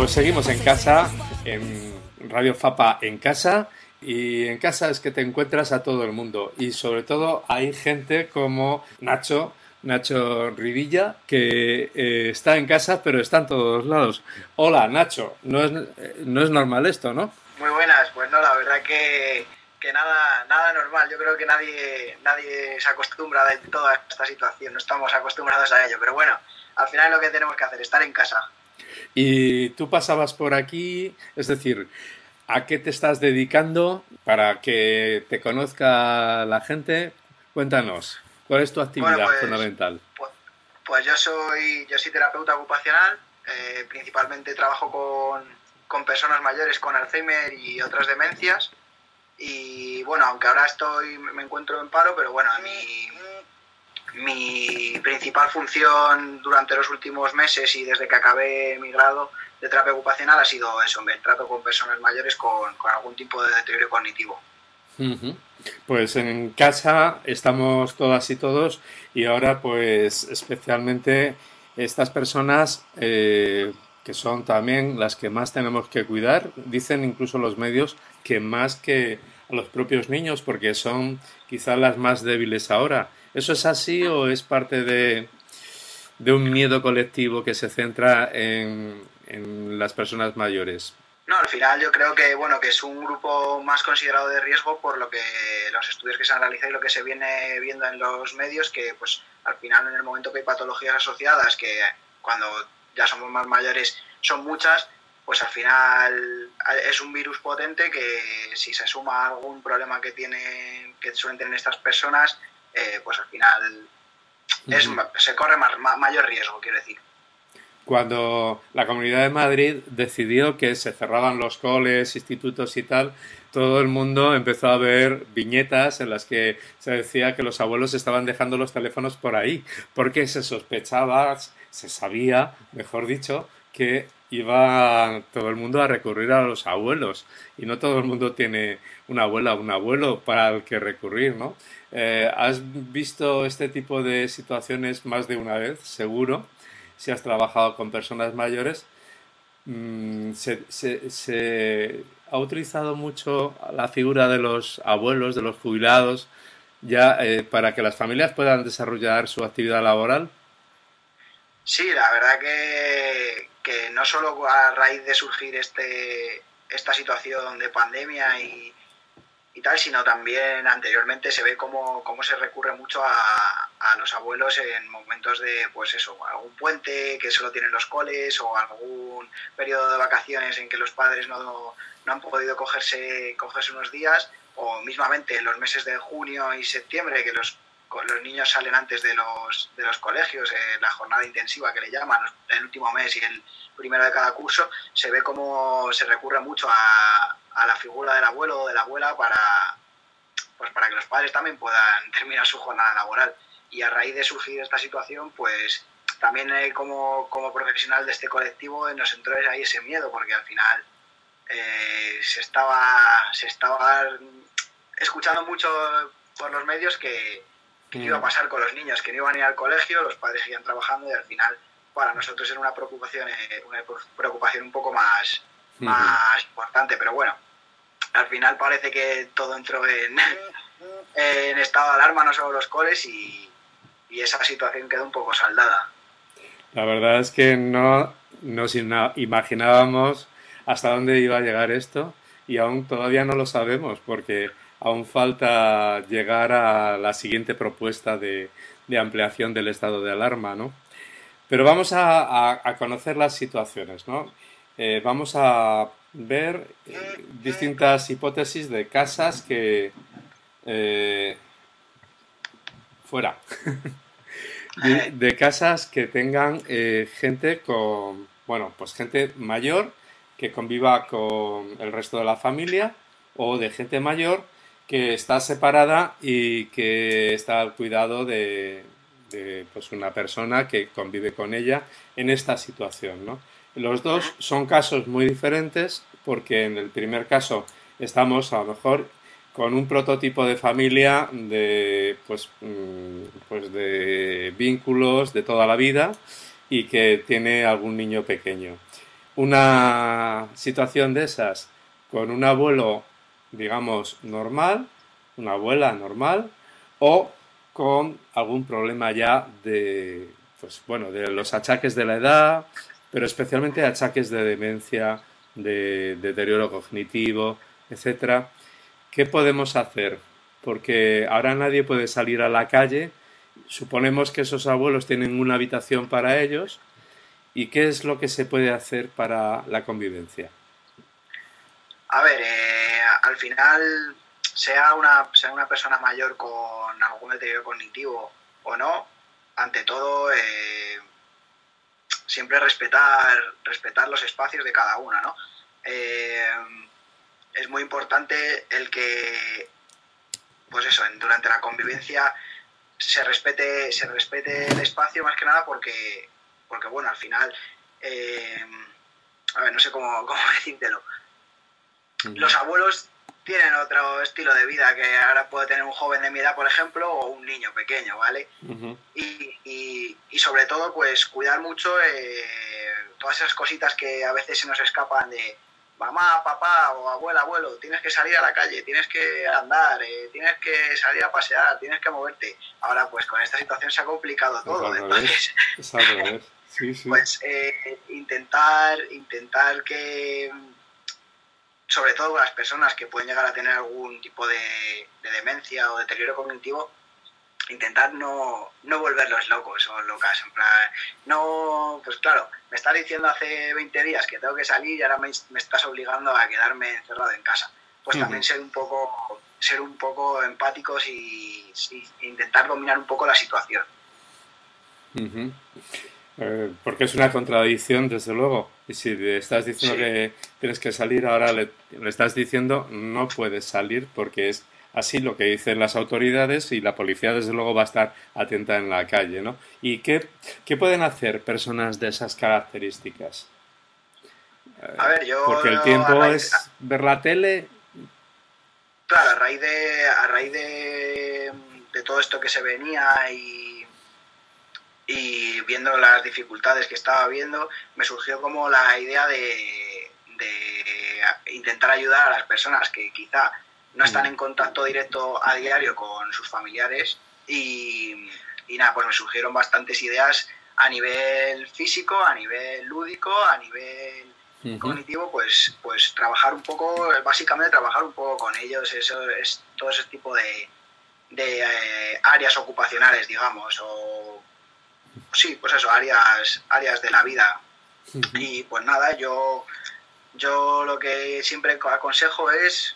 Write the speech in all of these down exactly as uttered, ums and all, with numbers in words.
Nosotros seguimos en casa, en Radio Fapa en casa, y en casa es que te encuentras a todo el mundo y sobre todo hay gente como Nacho, Nacho Rivilla, que eh, está en casa pero está en todos lados. Hola Nacho, no es, eh, no es normal esto, ¿no? Muy buenas, pues no, la verdad que, que nada, nada normal. Yo creo que nadie, nadie se acostumbra a toda esta situación, no estamos acostumbrados a ello, pero bueno, al final es lo que tenemos que hacer, estar en casa. Y tú pasabas por aquí, es decir, ¿a qué te estás dedicando para que te conozca la gente? Cuéntanos, ¿cuál es tu Bueno, actividad pues, fundamental? pues, pues yo soy, yo soy terapeuta ocupacional, eh, principalmente trabajo con, con personas mayores con Alzheimer y otras demencias. Y bueno, aunque ahora estoy, me encuentro en paro, pero bueno, mi, mi principal función durante los últimos meses y desde que acabé mi grado de terapia ocupacional ha sido eso, el trato con personas mayores con, con algún tipo de deterioro cognitivo. Ujú. Pues en casa estamos todas y todos y ahora pues especialmente estas personas eh, que son también las que más tenemos que cuidar, dicen incluso los medios que más que a los propios niños porque son quizás las más débiles ahora. ¿Eso es así o es parte de, de un miedo colectivo que se centra en, en las personas mayores? No, al final yo creo que bueno que es un grupo más considerado de riesgo por lo que los estudios que se han realizado y lo que se viene viendo en los medios, que pues al final en el momento que hay patologías asociadas, que cuando ya somos más mayores son muchas, pues al final es un virus potente que si se suma a algún problema que tienen, que suelen tener estas personas, eh, pues al final es, Ujú. se corre más, mayor riesgo, quiero decir. Cuando la Comunidad de Madrid decidió que se cerraban los coles, institutos y tal, todo el mundo empezó a ver viñetas en las que se decía que los abuelos estaban dejando los teléfonos por ahí, porque se sospechaba, se sabía, mejor dicho, que iba todo el mundo a recurrir a los abuelos y no todo el mundo tiene una abuela o un abuelo para el que recurrir, ¿no? Eh, ¿has visto este tipo de situaciones más de una vez, seguro? Si has trabajado con personas mayores, mmm, se, se, se, ha utilizado mucho la figura de los abuelos, de los jubilados, ya eh, para que las familias puedan desarrollar su actividad laboral. Sí, la verdad que, que no solo a raíz de surgir este, esta situación de pandemia y, y tal, sino también anteriormente se ve cómo, cómo se recurre mucho a, a los abuelos en momentos de, pues eso, algún puente que solo tienen los coles o algún periodo de vacaciones en que los padres no, no han podido cogerse, cogerse unos días, o mismamente en los meses de junio y septiembre que los los niños salen antes de los, de los colegios, eh, la jornada intensiva que le llaman, el último mes y el primero de cada curso, se ve cómo se recurre mucho a, a la figura del abuelo o de la abuela para, pues para que los padres también puedan terminar su jornada laboral. Y a raíz de surgir esta situación, pues también eh, como, como profesional de este colectivo eh, nos entró ahí ese miedo, porque al final eh, se, estaba, se estaba escuchando mucho por los medios que qué iba a pasar con los niños, que no iban a ir al colegio, los padres seguían trabajando y al final para nosotros era una preocupación, eh, una preocupación un poco más, más importante, pero bueno, al final parece que todo entró en, en estado de alarma, no solo los coles, y, y esa situación quedó un poco saldada. La verdad es que no nos imaginábamos hasta dónde iba a llegar esto y aún todavía no lo sabemos porque aún falta llegar a la siguiente propuesta de, de ampliación del estado de alarma, ¿no? Pero vamos a, a, a conocer las situaciones, ¿no? Eh, vamos a ver eh, distintas hipótesis de casas que... Eh, fuera. De, de casas que tengan eh, gente con, bueno, pues gente mayor que conviva con el resto de la familia o de gente mayor que está separada y que está al cuidado de, de pues una persona que convive con ella en esta situación, ¿no? Los dos son casos muy diferentes porque en el primer caso estamos a lo mejor con un prototipo de familia de pues, pues de vínculos de toda la vida y que tiene algún niño pequeño. una situación de esas con un abuelo, digamos, normal, una abuela normal, o con algún problema ya de, pues bueno, de los achaques de la edad, pero especialmente achaques de demencia, de deterioro cognitivo, etcétera. ¿Qué podemos hacer? Porque ahora nadie puede salir a la calle. Suponemos que esos abuelos tienen una habitación para ellos. ¿Y qué es lo que se puede hacer para la convivencia? A ver, eh, al final, sea una, sea una persona mayor con algún deterioro cognitivo o no, ante todo, eh, siempre respetar, respetar los espacios de cada una, ¿no? Eh, es muy importante el que, pues eso, durante la convivencia se respete, se respete el espacio más que nada porque, porque bueno, al final, eh, a ver, no sé cómo, cómo decírtelo. Uh-huh. Los abuelos tienen otro estilo de vida que ahora puede tener un joven de mi edad, por ejemplo, o un niño pequeño, ¿vale? Uh-huh. Y, y, y sobre todo, pues cuidar mucho eh, todas esas cositas que a veces se nos escapan de mamá, papá o abuela, abuelo, tienes que salir a la calle, tienes que andar, eh, tienes que salir a pasear, tienes que moverte. Ahora, pues con esta situación se ha complicado todo. Es entonces, es al revés. Sí, sí. Pues eh, intentar, intentar que, sobre todo las personas que pueden llegar a tener algún tipo de, de demencia o deterioro cognitivo, intentar no, no volverlos locos o locas. En plan, no, pues claro, me estás diciendo hace veinte días que tengo que salir y ahora me, me estás obligando a quedarme encerrado en casa. Pues uh-huh. también ser un poco, ser un poco empáticos y, y intentar dominar un poco la situación. Uh-huh. Eh, porque es una contradicción, desde luego. Y si le estás diciendo sí. que tienes que salir, ahora le, le estás diciendo no puedes salir porque es así lo que dicen las autoridades y la policía, desde luego, va a estar atenta en la calle, ¿no? ¿Y qué, qué pueden hacer personas de esas características? Eh, a ver, yo... Porque el tiempo raíz, es ver la tele... Claro, a raíz de, a raíz de, de todo esto que se venía y... y viendo las dificultades que estaba viendo, me surgió como la idea de, de intentar ayudar a las personas que quizá no están en contacto directo a diario con sus familiares y, y nada, pues me surgieron bastantes ideas a nivel físico, a nivel lúdico, a nivel uh-huh. cognitivo, pues, pues trabajar un poco, básicamente trabajar un poco con ellos, eso es todo ese tipo de, de eh, áreas ocupacionales, digamos, o sí, pues eso, áreas, áreas de la vida. Uh-huh. Y pues nada, yo, yo lo que siempre aconsejo es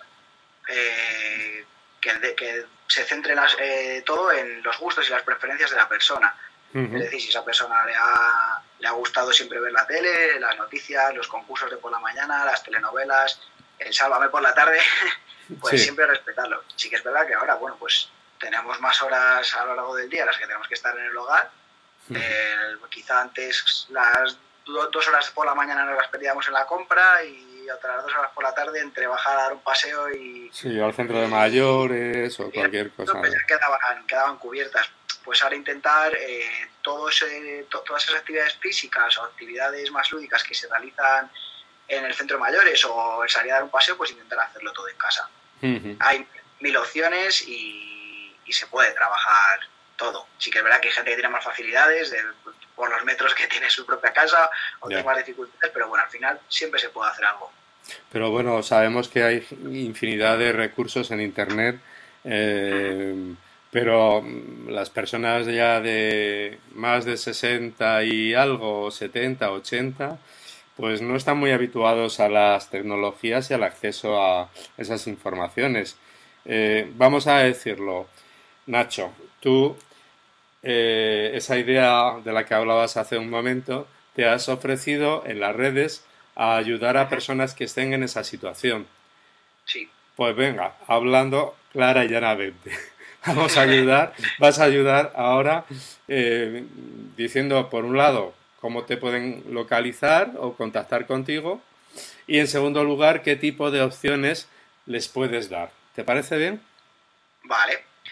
eh, que, de, que se centre las, eh, todo en los gustos y las preferencias de la persona. Uh-huh. Es decir, si a esa persona le ha, le ha gustado siempre ver la tele, las noticias, los concursos de por la mañana, las telenovelas, el Sálvame por la tarde, pues sí. siempre respetarlo. Sí que es verdad que ahora, bueno, pues tenemos más horas a lo largo del día las que tenemos que estar en el hogar. Eh, quizá antes las do, dos horas por la mañana nos las perdíamos en la compra y otras dos horas por la tarde entre bajar a dar un paseo y... Sí, al centro de mayores y, o cualquier cosa. Pues ya quedaban, quedaban cubiertas. Pues ahora intentar eh, todos, eh, to, todas esas actividades físicas o actividades más lúdicas que se realizan en el centro de mayores o el salir a dar un paseo, pues intentar hacerlo todo en casa. Uh-huh. Hay mil opciones y, y se puede trabajar todo. Sí que es verdad que hay gente que tiene más facilidades de, por los metros que tiene su propia casa o yeah. tiene más dificultades, pero bueno, al final siempre se puede hacer algo. Pero bueno, sabemos que hay infinidad de recursos en Internet, eh, uh-huh. pero las personas ya de más de sesenta y algo, setenta, ochenta, pues no están muy habituados a las tecnologías y al acceso a esas informaciones. Eh, vamos a decirlo, Nacho, tú, eh, esa idea de la que hablabas hace un momento, te has ofrecido en las redes a ayudar a personas que estén en esa situación. Sí. Pues venga, hablando clara y llanamente. Vamos a ayudar, vas a ayudar ahora eh, diciendo, por un lado, cómo te pueden localizar o contactar contigo y, en segundo lugar, qué tipo de opciones les puedes dar. ¿Te parece bien? Vale.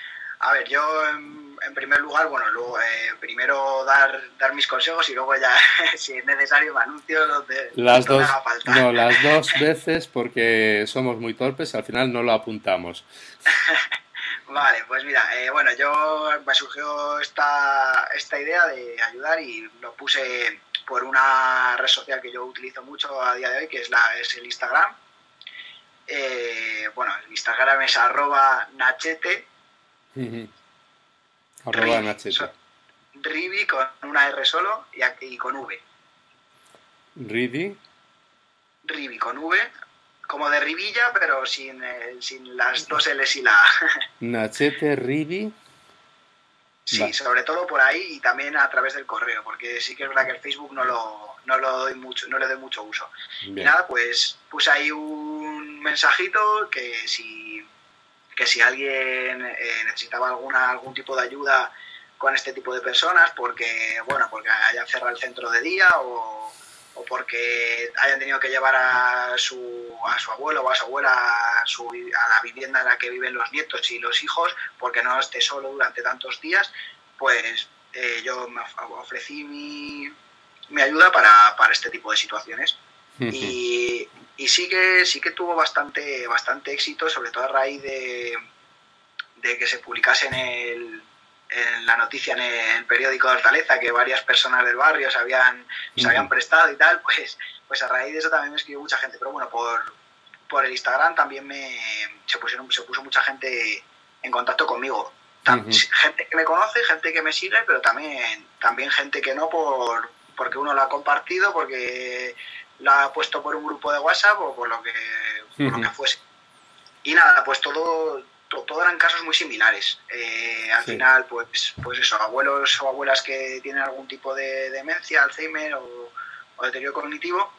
A ver, yo en, en primer lugar, bueno, luego eh, primero dar, dar mis consejos y luego ya, si es necesario, me anuncio donde, Las donde haga dos, falta. no, las dos veces porque somos muy torpes, al final no lo apuntamos. Vale, pues mira, eh, bueno, yo me surgió esta, esta idea de ayudar y lo puse por una red social que yo utilizo mucho a día de hoy, que es, la, es el Instagram. Eh, bueno, el Instagram es arroba nachete Arroba ribi, so, Nachete. ribi con una R solo y, y con V. Ridi, Ribi con V, como de ribilla, pero sin, eh, sin las dos L's y la A. Nachete, Ridi. Sí, Va. sobre todo por ahí y también a través del correo, porque sí que es verdad que el Facebook no lo, no lo doy mucho, no le doy mucho uso. Y Bien. nada, pues puse ahí un mensajito que si, que si alguien eh, necesitaba alguna, algún tipo de ayuda con este tipo de personas, porque bueno, porque hayan cerrado el centro de día o, o porque hayan tenido que llevar a su, a su abuelo o a su abuela a, su, a la vivienda en la que viven los nietos y los hijos, porque no esté solo durante tantos días, pues eh, yo me ofrecí mi, mi ayuda para, para este tipo de situaciones. Y, y sí que sí que tuvo bastante, bastante éxito, sobre todo a raíz de, de que se publicase en, el, en la noticia en el periódico de Hortaleza que varias personas del barrio se habían, se habían prestado y tal, pues, pues a raíz de eso también me escribió mucha gente. Pero bueno, por, por el Instagram también me, se, pusieron, se puso mucha gente en contacto conmigo. Gente que me conoce, gente que me sigue, pero también, también gente que no por, porque uno lo ha compartido, porque la ha puesto por un grupo de WhatsApp o por lo que, por lo que fuese. Y nada, pues todo, todo, todo eran casos muy similares. Eh, al Sí. final, pues, pues eso, abuelos o abuelas que tienen algún tipo de demencia, Alzheimer o, o deterioro cognitivo,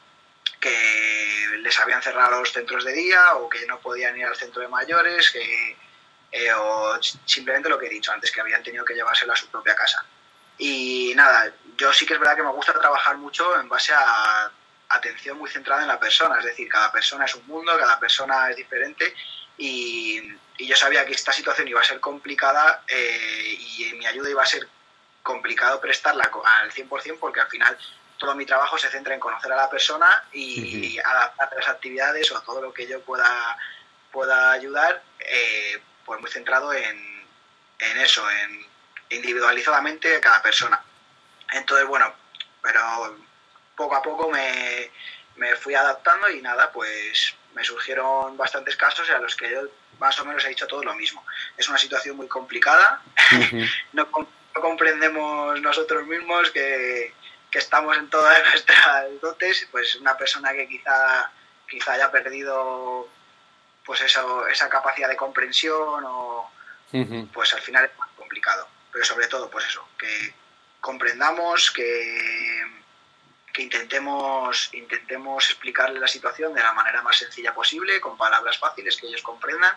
que les habían cerrado los centros de día o que no podían ir al centro de mayores, que, eh, o simplemente lo que he dicho antes, que habían tenido que llevárselo a su propia casa. Y nada, yo sí que es verdad que me gusta trabajar mucho en base a atención muy centrada en la persona, es decir, cada persona es un mundo, cada persona es diferente y, y yo sabía que esta situación iba a ser complicada eh, y mi ayuda iba a ser complicado prestarla al cien por ciento porque al final todo mi trabajo se centra en conocer a la persona y adaptar las actividades o todo lo que yo pueda, pueda ayudar, eh, pues muy centrado en, en eso, en individualizadamente cada persona. Entonces, bueno, pero poco a poco me, me fui adaptando y nada, pues me surgieron bastantes casos a los que yo más o menos he dicho todo lo mismo. Es una situación muy complicada, Uh-huh. no, no comprendemos nosotros mismos que, que estamos en todas nuestras dotes, pues una persona que quizá, quizá haya perdido pues eso, esa capacidad de comprensión o Uh-huh. pues al final es más complicado. Pero sobre todo, pues eso, que comprendamos, que, que intentemos, intentemos explicarle la situación de la manera más sencilla posible, con palabras fáciles que ellos comprendan,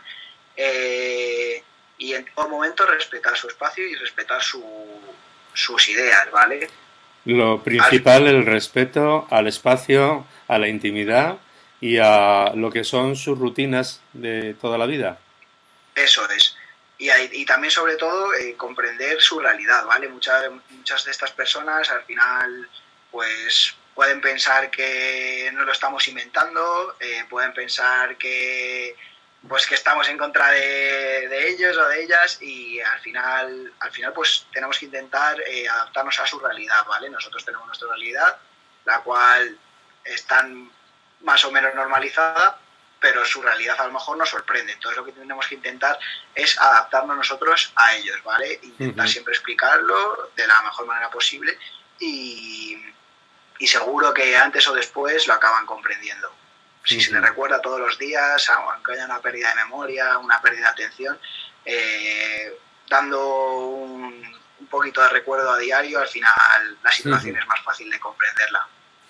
eh, y en todo momento respetar su espacio y respetar su, sus ideas, ¿vale? Lo principal, el respeto al espacio, a la intimidad y a lo que son sus rutinas de toda la vida. Eso es. Y, y también, sobre todo, eh, comprender su realidad, ¿vale? Muchas, muchas de estas personas, al final, pues pueden pensar que no lo estamos inventando, eh, pueden pensar que pues que estamos en contra de, de ellos o de ellas y al final, al final pues tenemos que intentar eh, adaptarnos a su realidad, ¿vale? Nosotros tenemos nuestra realidad, la cual está más o menos normalizada, pero su realidad a lo mejor nos sorprende. Entonces lo que tenemos que intentar es adaptarnos nosotros a ellos, ¿vale? Intentar uh-huh. siempre explicarlo de la mejor manera posible y, y seguro que antes o después lo acaban comprendiendo. Si uh-huh. se les recuerda todos los días, aunque haya una pérdida de memoria, una pérdida de atención, eh, dando un, un poquito de recuerdo a diario, al final la situación uh-huh. es más fácil de comprenderla.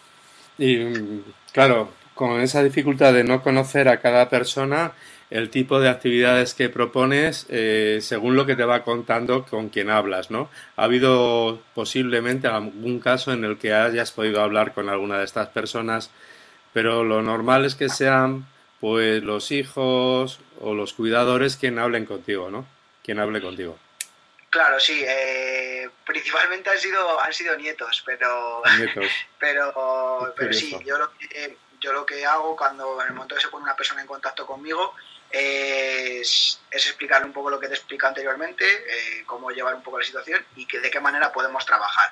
Y claro, con esa dificultad de no conocer a cada persona, el tipo de actividades que propones, eh, según lo que te va contando con quien hablas, ¿no? ¿Ha habido posiblemente algún caso en el que hayas podido hablar con alguna de estas personas, pero lo normal es que sean pues los hijos o los cuidadores quien hablen contigo, ¿no? Quien hable contigo. Claro, sí. Eh, principalmente han sido, han sido nietos, pero, Nietos. pero, pero sí, Curioso. yo lo que, yo lo que hago cuando en el momento que se pone una persona en contacto conmigo es, es explicarle un poco lo que te explico anteriormente, eh, cómo llevar un poco la situación y que, de qué manera podemos trabajar.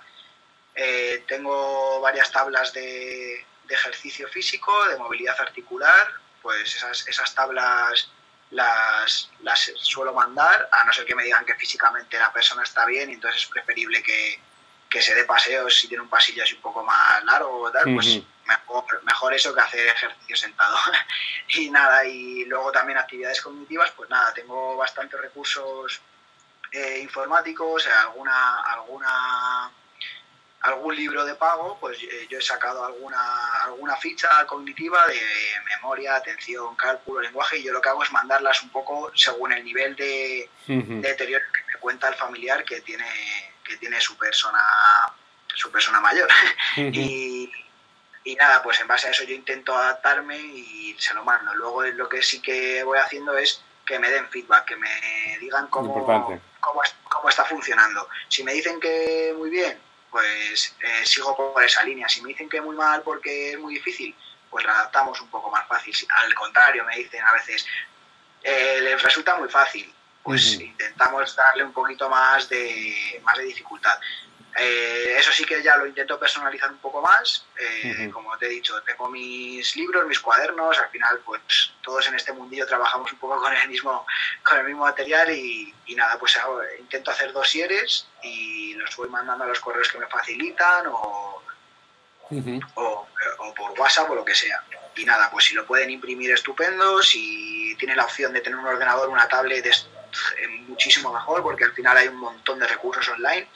Eh, tengo varias tablas de, de ejercicio físico, de movilidad articular, pues esas, esas tablas las, las suelo mandar, a no ser que me digan que físicamente la persona está bien, y entonces es preferible que, que se dé paseos si tiene un pasillo así un poco más largo o tal, Ujú. pues mejor, mejor eso que hacer ejercicio sentado. Y nada, y luego también actividades cognitivas, pues nada, tengo bastantes recursos eh, informáticos, alguna, alguna algún libro de pago, pues eh, yo he sacado alguna, alguna ficha cognitiva de memoria, atención, cálculo, lenguaje, y yo lo que hago es mandarlas un poco según el nivel de, Ujú. de deterioro que me cuenta el familiar que tiene, que tiene su persona, su persona mayor. Ujú. y, y nada, pues en base a eso yo intento adaptarme y se lo mando. Luego lo que sí que voy haciendo es que me den feedback, que me digan cómo, Importante. cómo, cómo está funcionando. Si me dicen que muy bien, pues eh, sigo por esa línea. Si me dicen que muy mal porque es muy difícil, pues la adaptamos un poco más fácil. Si, al contrario, me dicen a veces, eh, les resulta muy fácil, pues Ujú. intentamos darle un poquito más de, más de dificultad. Eh, eso sí que ya lo intento personalizar un poco más. Eh, Ujú. como te he dicho, tengo mis libros, mis cuadernos. Al final, pues todos en este mundillo trabajamos un poco con el mismo, con el mismo material y, y nada, pues hago, intento hacer dosieres y los voy mandando a los correos que me facilitan o, Ujú. o, o por WhatsApp o lo que sea. Y nada, pues si lo pueden imprimir, estupendo. Si tienen la opción de tener un ordenador, una tablet, es muchísimo mejor porque al final hay un montón de recursos online.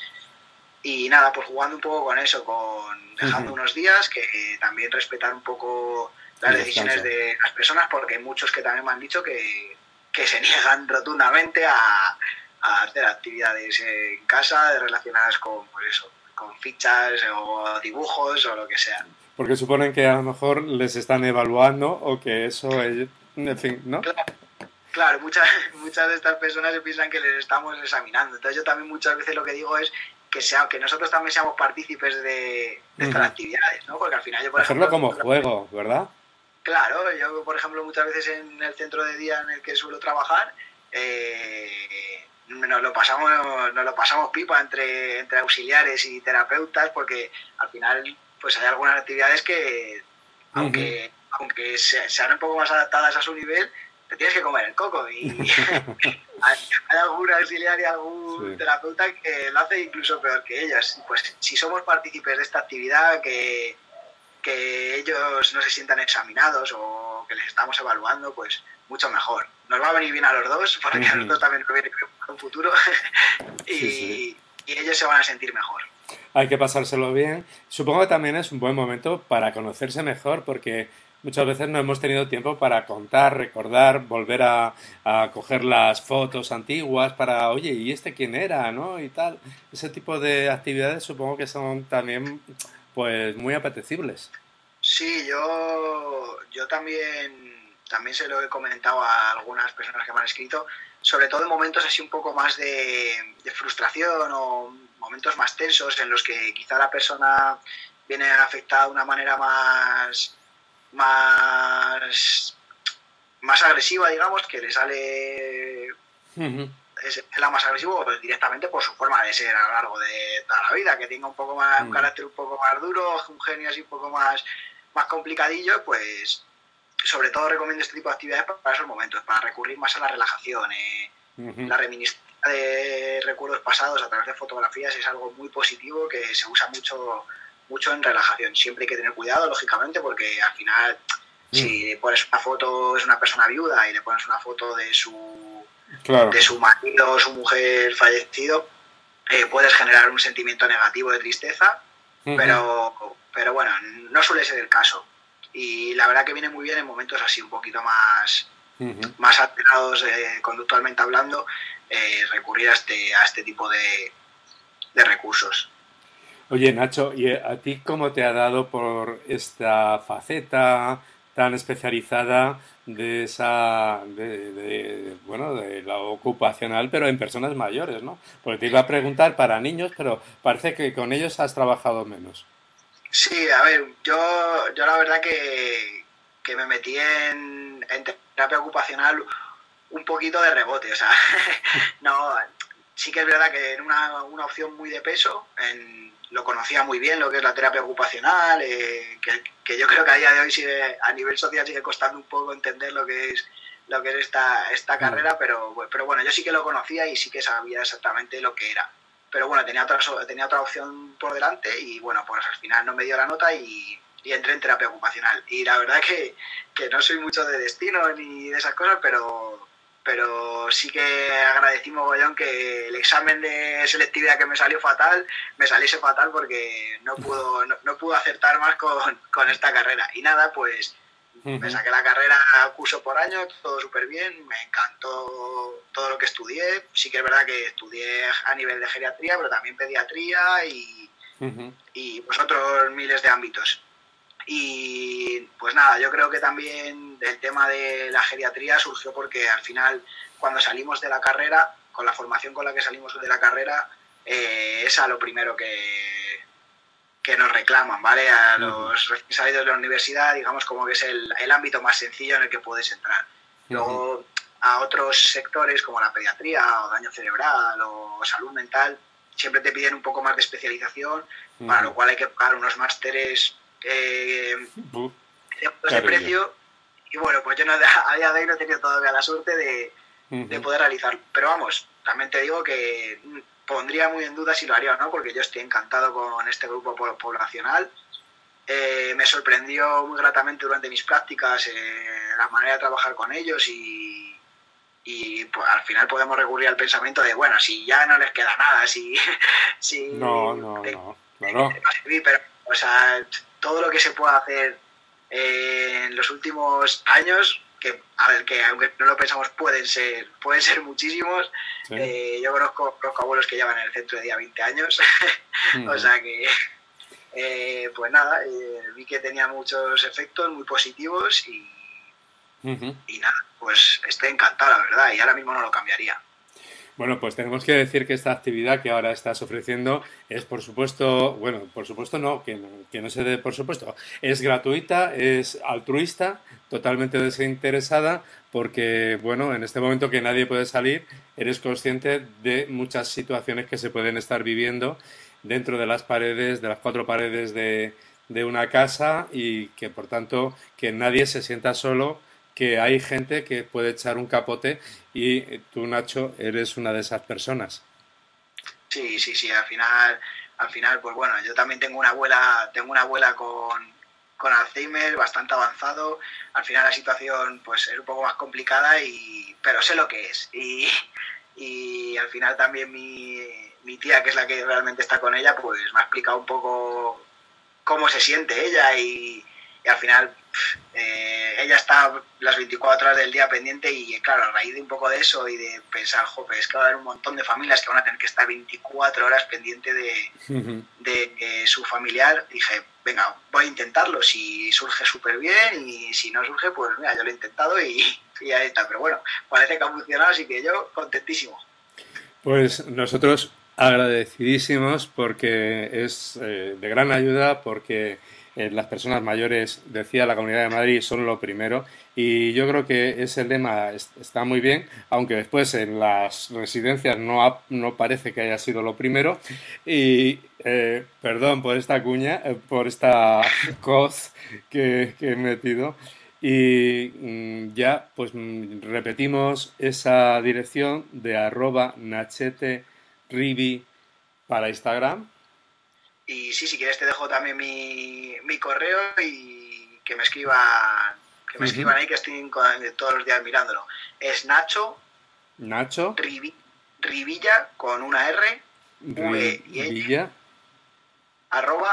Y nada, pues jugando un poco con eso, con dejando Ujú. unos días, que eh, también respetar un poco las El decisiones descanso. de las personas, porque hay muchos que también me han dicho que, que se niegan rotundamente a, a hacer actividades en casa relacionadas con, pues eso, con fichas o dibujos o lo que sea. Porque suponen que a lo mejor les están evaluando o que eso es, en fin, ¿no? Claro, claro, muchas, muchas de estas personas se piensan que les estamos examinando. Entonces yo también muchas veces lo que digo es que, sea, que nosotros también seamos partícipes de, de estas Ujú. actividades, ¿no? Porque al final yo, por Hacerlo ejemplo, como juego, ¿verdad? claro, yo, por ejemplo, muchas veces en el centro de día en el que suelo trabajar, eh, nos lo pasamos, nos lo pasamos pipa entre, entre auxiliares y terapeutas, porque al final pues hay algunas actividades que, Ujú. aunque, aunque se- sean un poco más adaptadas a su nivel, te tienes que comer el coco. Y hay, hay algún auxiliar y algún Sí. terapeuta que lo hace incluso peor que ellos. Pues si somos partícipes de esta actividad, que que ellos no se sientan examinados o que les estamos evaluando, pues mucho mejor. Nos va a venir bien a los dos, porque a Ujú. nosotros también nos viene bien para un futuro Sí, sí. y, y ellos se van a sentir mejor. Hay que pasárselo bien. Supongo que también es un buen momento para conocerse mejor, porque muchas veces no hemos tenido tiempo para contar, recordar, volver a, a coger las fotos antiguas para, oye, ¿y este quién era? ¿No? Y tal. Ese tipo de actividades supongo que son también, pues, muy apetecibles. Sí, yo, yo también, también se lo he comentado a algunas personas que me han escrito, sobre todo en momentos así un poco más de, de frustración o momentos más tensos en los que quizá la persona viene afectada de una manera más, más más agresiva, digamos, que le sale Ujú. es la más agresivo pues directamente por su forma de ser a lo largo de toda la vida, que tenga un poco más, un Mm. carácter un poco más duro, un genio así un poco más, más complicadillo, pues sobre todo recomiendo este tipo de actividades para esos momentos, para recurrir más a la relajación. Eh, Ujú. la reminiscencia de recuerdos pasados a través de fotografías es algo muy positivo que se usa mucho, mucho en relajación. Siempre hay que tener cuidado, lógicamente, porque al final Mm. si pones una foto, es una persona viuda y le pones una foto de su Claro. de su marido o su mujer fallecido, eh, puedes generar un sentimiento negativo de tristeza, Ujú. pero, pero bueno, no suele ser el caso. Y la verdad que viene muy bien en momentos así un poquito más, Ujú. más alterados eh, conductualmente hablando, eh, recurrir a este, a este tipo de, de recursos. Oye, Nacho, ¿y a ti cómo te ha dado por esta faceta tan especializada de esa, de, de, bueno, de la ocupacional, pero en personas mayores, ¿no? Porque te iba a preguntar para niños, pero parece que con ellos has trabajado menos. Sí, a ver, yo, yo la verdad que, que me metí en, en terapia ocupacional un poquito de rebote, o sea, no, sí que es verdad que era una, una opción muy de peso, en, lo conocía muy bien lo que es la terapia ocupacional, eh, que, que yo creo que a día de hoy sigue, a nivel social sigue costando un poco entender lo que es lo que es esta, esta Mm, carrera, pero, pero bueno, yo sí que lo conocía y sí que sabía exactamente lo que era. Pero bueno, tenía otra, tenía otra opción por delante y bueno, pues al final no me dio la nota y, y entré en terapia ocupacional. Y la verdad que, que no soy mucho de destino ni de esas cosas, pero, pero sí que agradecí mogollón que el examen de selectividad que me salió fatal, me saliese fatal porque no pudo, no, no pudo acertar más con, con esta carrera. Y nada, pues me ujú, saqué la carrera curso por año, todo súper bien, me encantó todo lo que estudié. Sí que es verdad que estudié a nivel de geriatría, pero también pediatría y, ujú, y pues otros miles de ámbitos. Y pues nada, yo creo que también el tema de la geriatría surgió porque al final, cuando salimos de la carrera, con la formación con la que salimos de la carrera, eh, es a lo primero que, que nos reclaman, ¿vale? A ujú, los recién salidos de la universidad, digamos como que es el, el ámbito más sencillo en el que puedes entrar. ujú, Luego, a otros sectores como la pediatría o daño cerebral o salud mental, siempre te piden un poco más de especialización, para ujú. lo cual hay que pagar unos másteres eh, Buf, de carillo. precio. Y bueno, pues yo no, a día de hoy no he tenido todavía la suerte de, de Ujú, poder realizarlo. Pero vamos, también te digo que pondría muy en duda si lo haría o no, porque yo estoy encantado con este grupo poblacional. Eh, me sorprendió muy gratamente durante mis prácticas eh, la manera de trabajar con ellos y, y pues, al final podemos recurrir al pensamiento de, bueno, si ya no les queda nada, si, no, si no, te, no, claro. te va a servir, pero o sea, todo lo que se pueda hacer eh, en los últimos años, que, a ver, que aunque no lo pensamos pueden ser, pueden ser muchísimos. Sí. Eh, yo conozco, conozco abuelos que llevan en el centro de día veinte años, o Ujú, sea que eh, pues nada, eh, vi que tenía muchos efectos muy positivos y, ujú. y nada, pues estoy encantado, la verdad, y ahora mismo no lo cambiaría. Bueno, pues tenemos que decir que esta actividad que ahora estás ofreciendo es, por supuesto, bueno, por supuesto no, que no, que no se dé por supuesto, es gratuita, es altruista, totalmente desinteresada, porque, bueno, en este momento que nadie puede salir, eres consciente de muchas situaciones que se pueden estar viviendo dentro de las paredes, de las cuatro paredes de, de una casa y que, por tanto, que nadie se sienta solo, que hay gente que puede echar un capote y tú, Nacho, eres una de esas personas. Sí, sí, sí, al final, al final, pues bueno, yo también tengo una abuela, tengo una abuela con, con Alzheimer bastante avanzado. Al final la situación pues es un poco más complicada, y, pero sé lo que es. Y, y al final también mi, mi tía, que es la que realmente está con ella, pues me ha explicado un poco cómo se siente ella y, y al final eh, ella está las veinticuatro horas del día pendiente y claro, a raíz de un poco de eso y de pensar, joder, es que va a haber un montón de familias que van a tener que estar veinticuatro horas pendiente de, de eh, su familiar, dije, venga, voy a intentarlo, si surge súper bien y si no surge, pues mira, yo lo he intentado y, y ahí está, pero bueno, parece que ha funcionado, así que yo contentísimo. Pues nosotros agradecidísimos porque es eh, de gran ayuda, porque eh, las personas mayores, decía la Comunidad de Madrid, son lo primero. Y yo creo que ese lema es- está muy bien, aunque después en las residencias no, ha- no parece que haya sido lo primero. Y eh, perdón por esta cuña, eh, por esta coz que, que he metido. Y mm, ya, pues mm, repetimos esa dirección de arroba nachete ribi para Instagram. Y sí, si quieres te dejo también mi, mi correo y que me escriban, que me Ujú. escriban ahí, que estoy todos los días mirándolo. Es Nacho Nacho Rivi- Rivilla con una R, V y L, Rivilla arroba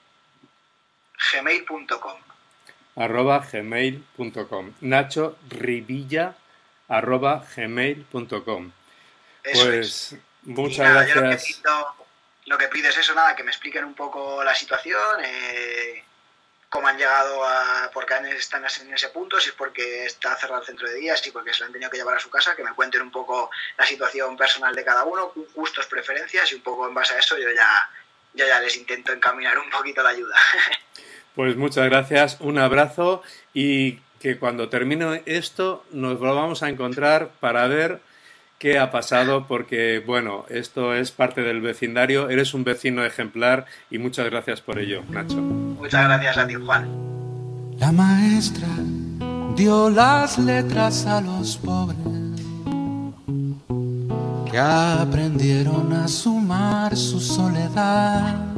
gmail punto com. arroba gmail punto com. Nacho Rivilla arroba gmail punto com. Eso es. Pues Y muchas nada, yo lo que gracias. pido, lo que pido es eso, nada, que me expliquen un poco la situación, eh, cómo han llegado a, por qué están en ese punto, si es porque está cerrado el centro de día, si porque se lo han tenido que llevar a su casa, que me cuenten un poco la situación personal de cada uno, gustos, preferencias, y un poco en base a eso yo ya, yo ya les intento encaminar un poquito la ayuda. Pues muchas gracias, un abrazo y que cuando termine esto nos volvamos a encontrar para ver qué ha pasado, porque bueno, esto es parte del vecindario, eres un vecino ejemplar y muchas gracias por ello, Nacho. Muchas gracias a ti, Juan. La maestra dio las letras a los pobres que aprendieron a sumar su soledad.